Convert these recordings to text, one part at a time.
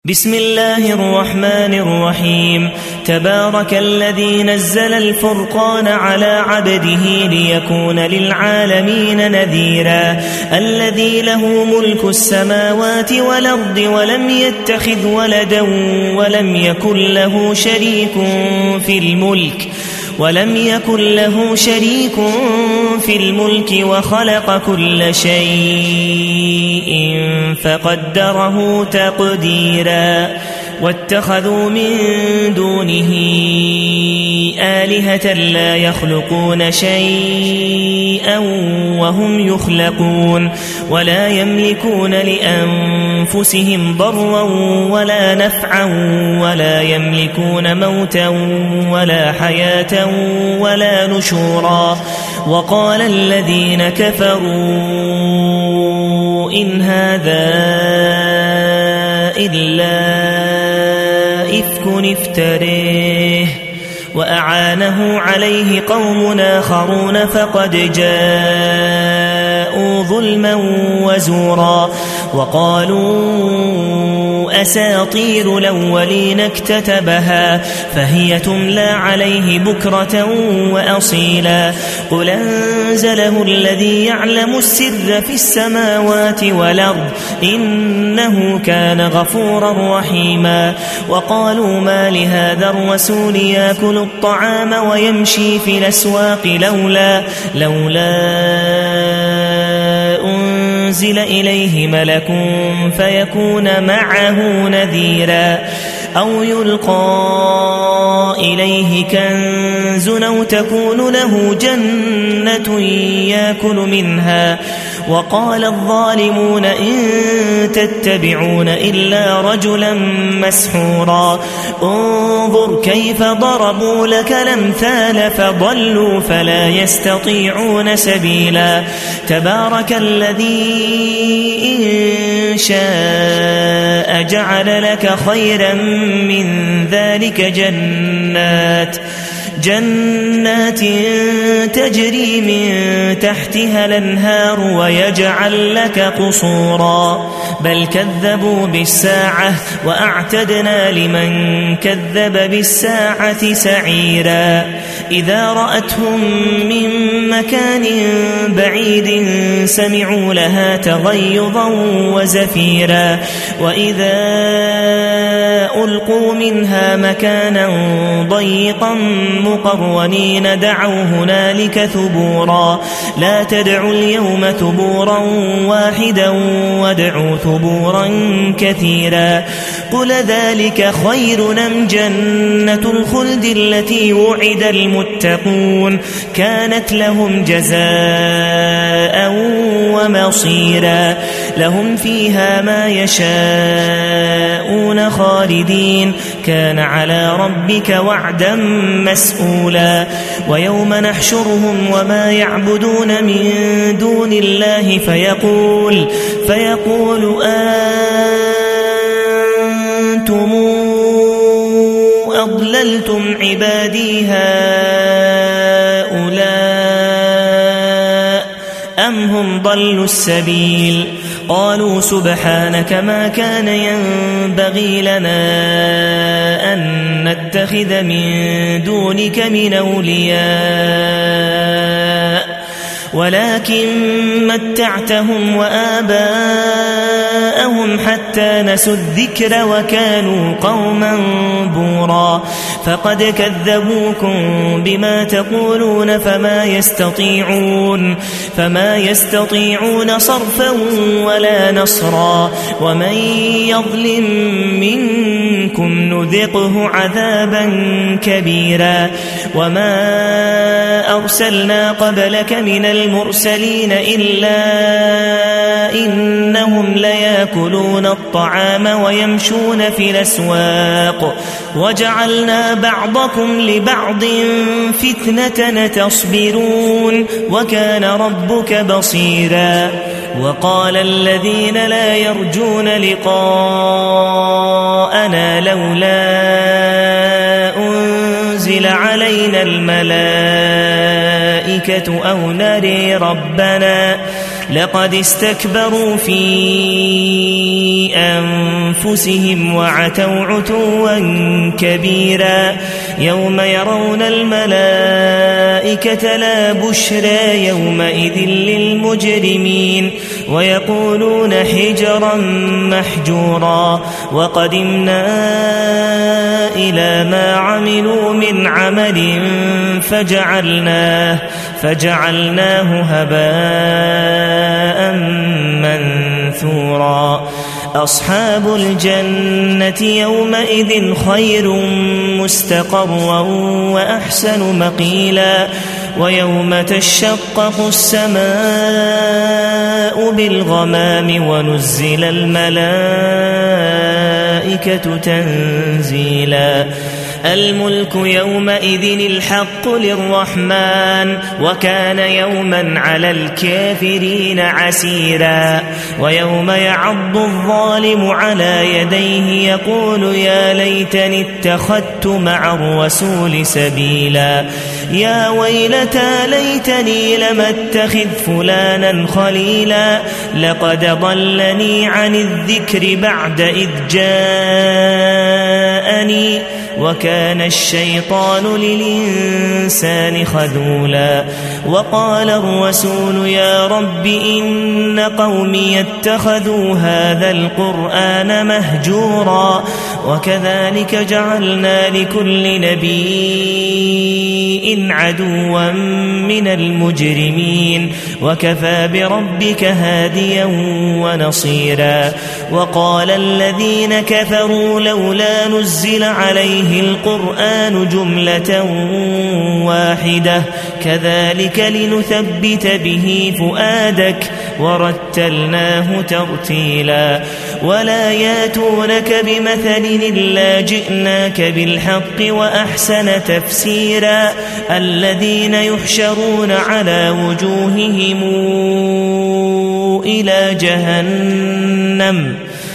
بسم الله الرحمن الرحيم. تبارك الذي نزل الفرقان على عبده ليكون للعالمين نذيرا الذي له ملك السماوات والأرض ولم يتخذ ولدا ولم يكن له شريك في الملك وخلق كل شيء فقدره تقديرا واتخذوا من دونه آلهة لا يخلقون شيئا وهم يخلقون ولا يملكون لأنفسهم ضرا ولا نفعا ولا يملكون موتا ولا حياة ولا نشورا. وقال الذين كفروا إن هذا إلا إفك افتريه وأعانه عليه قوم آخرون فقد جاءوا ظلما وزورا. وقالوا أساطير الأولين اكتتبها فهي تملى عليه بكرة وأصيلا. قل أنزله الذي يعلم السر في السماوات والأرض إنه كان غفورا رحيما. وقالوا ما لهذا الرسول يأكل الطعام ويمشي في الأسواق لولا أنزل إليه ملك فيكون معه نذيرا أو يلقى إليه كنز أو تكون له جنة يأكل منها. وقال الظالمون إن تتبعون إلا رجلا مسحورا. انظر كيف ضربوا لك الأمثال فضلوا فلا يستطيعون سبيلا. تبارك الذي إن شاء جعل لك خيرا من ذلك جنات تجري من تحتها الأنهار ويجعل لك قصورا بل كذبوا بالساعة وأعتدنا لمن كذب بالساعة سعيرا. إذا رأتهم من مكان بعيد سمعوا لها تغيظا وزفيرا وإذا ألقوا منها مكانا ضيقا مقرنين دعوا هنالك ثبورا. لا تدعوا اليوم ثبورا واحدا وادعوا ثبورا كثيرا. قل ذلك خير أم جنة الخلد التي وعد المتقون كانت لهم جزاء ومصيرا. لهم فيها ما يشاءون خالدين كان على ربك وعدا مسئولا. ويوم نحشرهم وما يعبدون من دون الله فيقول أنتم أضللتم عبادي هؤلاء أم هم ضلوا السبيل. قالوا سبحانك ما كان ينبغي لنا أن نتخذ من دونك من أولياء ولكن متعتهم وآباءهم حتى نسوا الذكر وكانوا قوما بورا. فقد كذبوكم بما تقولون فما يستطيعون صرفا ولا نصرا. ومن يظلم منكم نذقه عذابا كبيرا. وما أرسلنا قبلك من المرسلين إلا إنهم ليأكلون الطعام ويمشون في الأسواق وجعلنا بعضكم لبعض فتنة تصبرون وكان ربك بصيرا. وقال الذين لا يرجون لقاءنا لولا أنزل علينا الملائكة أو نري ربنا لقد استكبروا في أنفسهم وعتوا عتوا كبيرا يوم يرون الملائكة لا بشرى يومئذ للمجرمين ويقولون حجرا محجورا وقدمنا إلى ما عملوا من عمل فجعلناه هباء منثورا أصحاب الجنة يومئذ خير مستقرا وأحسن مقيلا ويوم تشقق السماء بالغمام ونزل الملائكة تنزيلا الملك يومئذ الحق للرحمن وكان يوما على الكافرين عسيرا ويوم يعض الظالم على يديه يقول يا ليتني اتخذت مع الرسول سبيلا يا ويلتى ليتني لم اتخذ فلانا خليلا لقد ضلني عن الذكر بعد إذ جاءني وكان الشيطان للإنسان خذولا وقال الرسول يا رب إن قومي اتخذوا هذا القرآن مهجورا وكذلك جعلنا لكل نبي عدوا من المجرمين وكفى بربك هاديا ونصيرا وقال الذين كفروا لولا نزل عليه القرآن جملة واحدة كذلك لنثبت به فؤادك ورتلناه ترتيلا ولا ياتونك بمثل إلا جئناك بالحق وأحسن تفسيرا الذين يحشرون على وجوههم إلى جهنم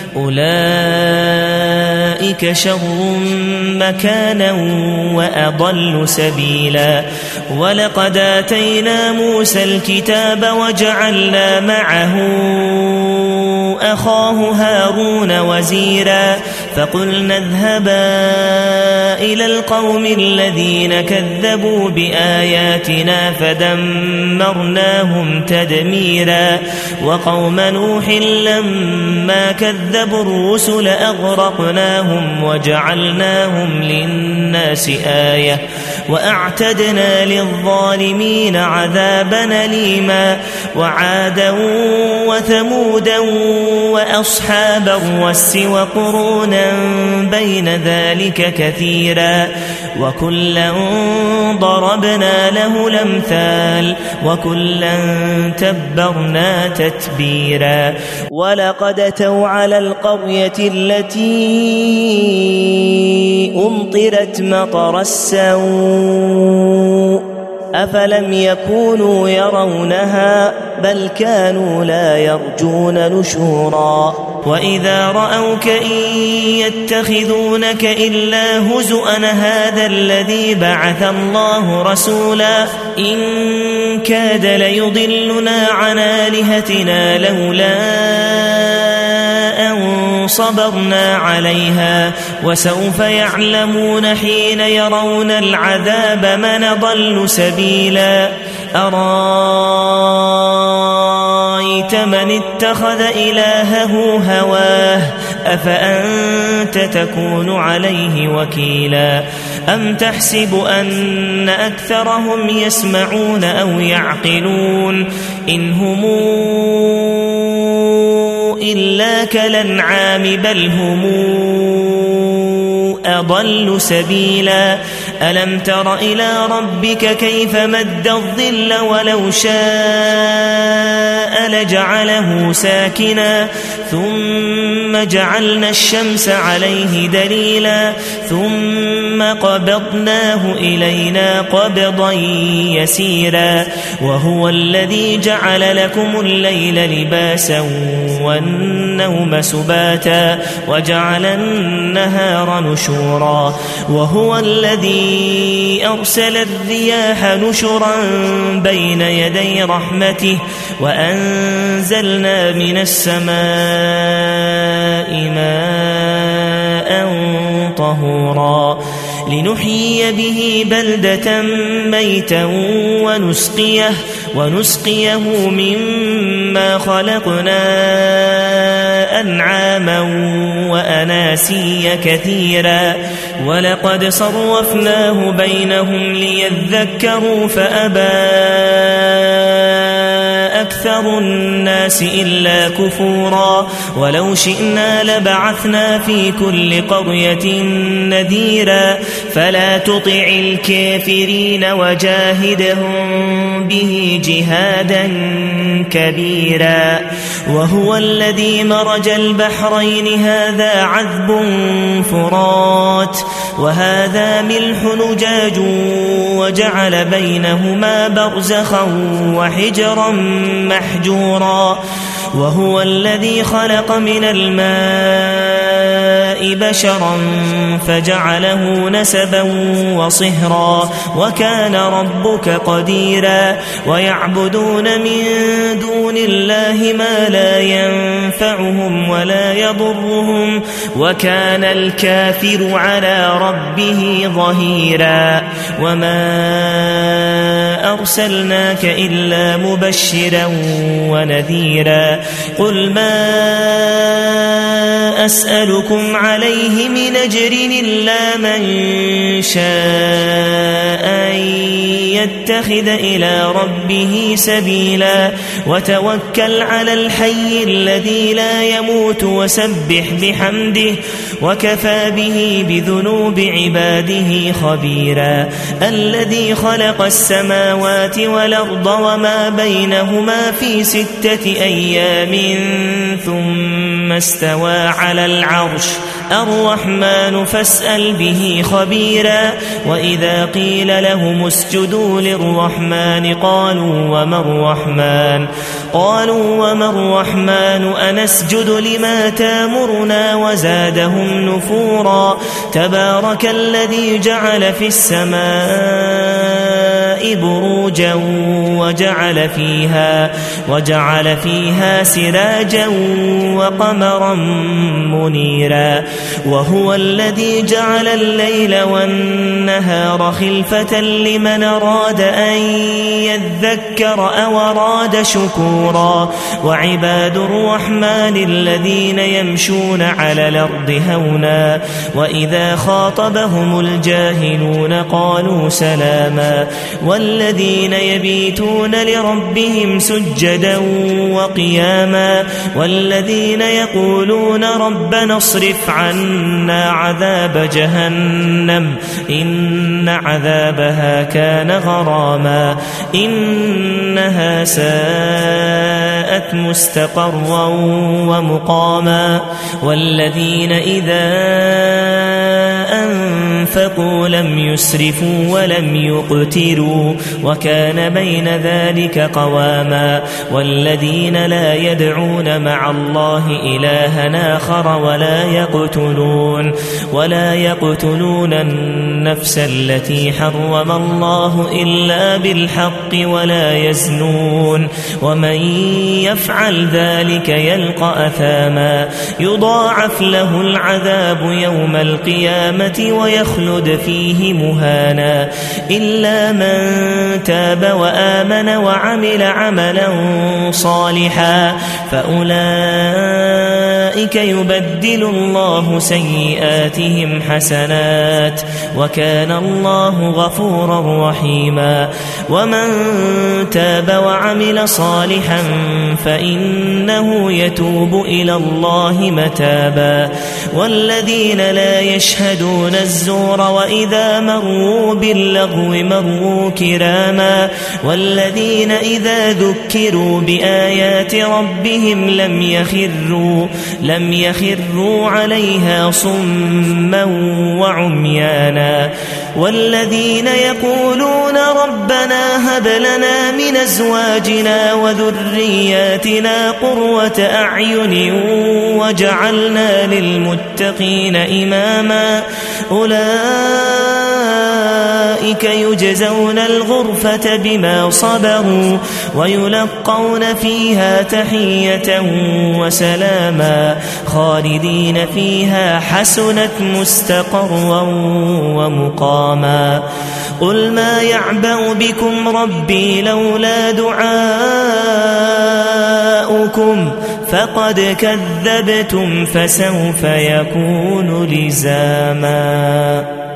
أولئك شر مكانا وأضل سبيلا ولقد آتينا موسى الكتاب وجعلنا معه أخاه هارون وزيرا فقلنا اذهبا إلى القوم الذين كذبوا بآياتنا فدمرناهم تدميرا وقوم نوح لما كذبوا الرسل أغرقناهم وجعلناهم للناس آية وأعتدنا للظالمين عذابا أليما وعادا وثمودا وأصحاب الرس وقرونا بين ذلك كثيرا وكلا ضربنا له الأمثال وكلا تبرنا تتبيرا ولقد أتوا على القرية التي أمطرت مطر السوء أفلم يكونوا يرونها بل كانوا لا يرجون نشورا وإذا رأوك إن يتخذونك إلا هزؤا هذا الذي بعث الله رسولا إن كاد ليضلنا عن آلهتنا لولا أن صبرنا عليها وسوف يعلمون حين يرون العذاب من ضل سبيلا أرأيت من اتخذ إلهه هواه أفأنت تكون عليه وكيلا أم تحسب أن أكثرهم يسمعون أو يعقلون إن هم إلا كالأنعام بل هم أضل سبيلا ألم تر إلى ربك كيف مد الظل ولو شاء لجعله ساكنا ثم جعلنا الشمس عليه دليلا ثم قبضناه إلينا قبضا يسيرا وهو الذي جعل لكم الليل لباسا والنوم سباتا وجعل النهار نشورا وهو الذي أرسل الرياح نشرا بين يدي رحمته وأنزلنا من السماء ماء طهورا لنحيي به بلدة ميتا ونسقيه مما خلقنا أنعاما وأناسيا كثيرا ولقد صرفناه بينهم ليذكروا فأبى أكثر الناس إلا كفورا ولو شئنا لبعثنا في كل قرية نذيرا فلا تطع الكافرين وجاهدهم به جهادا كبيرا وهو الذي مرج البحرين هذا عذب فرات وهذا ملح نجاج وجعل بينهما برزخا وحجرا محجورا وهو الذي خلق من الماء بشرا فجعله نسبا وصهرا وكان ربك قديرا ويعبدون من دون الله ما لا ينفعهم ولا يضرهم وكان الكافر على ربه ظهيرا وما أرسلناك إلا مبشرا ونذيرا قل ما أسألكم عليه من أجر إلا من شاء أن يتخذ إلى ربه سبيلا وتوكل على الحي الذي لا يموت وسبح بحمده وكفى به بذنوب عباده خبيرا الذي خلق السماوات والأرض وما بينهما في 6 أيام ثم استوى على العرش الرحمن فاسأل به خبيرا وإذا قيل لهم اسجدوا للرحمن قالوا وما الرحمن أنسجد لما تامرنا وزادهم نفورا تبارك الذي جعل في السماء بروجا وجعل فيها سراجا وقمرا منيرا وهو الذي جعل الليل والنهار خلفة لمن أراد أن يذكر أو أراد شكورا وعباد الرحمن الذين يمشون على الأرض هونا وإذا خاطبهم الجاهلون قالوا سلاما والذين يبيتون لربهم سجدا وقياما والذين يقولون ربنا اصرف عنا عذاب جهنم إن عذابها كان غراما إنها ساءت مستقرا ومقاما والذين إذا أنفقوا لم يسرفوا ولم يقتروا وكان بين ذلك قواما والذين لا يدعون مع الله إلها آخر ولا يقتلون النفس التي حرم الله إلا بالحق ولا يزنون ومن يفعل ذلك يلقى أثاما يضاعف له العذاب يوم القيامة ويخلد فيه مهانا إلا من تاب وآمن وعمل عملا صالحا فأولئك يبدل الله سيئاتهم حسنات وكان الله غفورا رحيما ومن تاب وعمل صالحا فإنه يتوب إلى الله متابا والذين لا يشهدون الزور وإذا مروا باللغو مروا كراما والذين إذا ذكروا بآيات ربهم لم يخروا عليها صما وعميانا والذين يقولون ربنا هب لنا من أزواجنا وذرياتنا قرة أعين وجعلنا للمتقين إماما أولئك أولئك يجزون الغرفة بما صبروا ويلقون فيها تحية وسلاما خالدين فيها حسنت مستقرا ومقاما قل ما يعبأ بكم ربي لولا دعاؤكم فقد كذبتم فسوف يكون لزاما.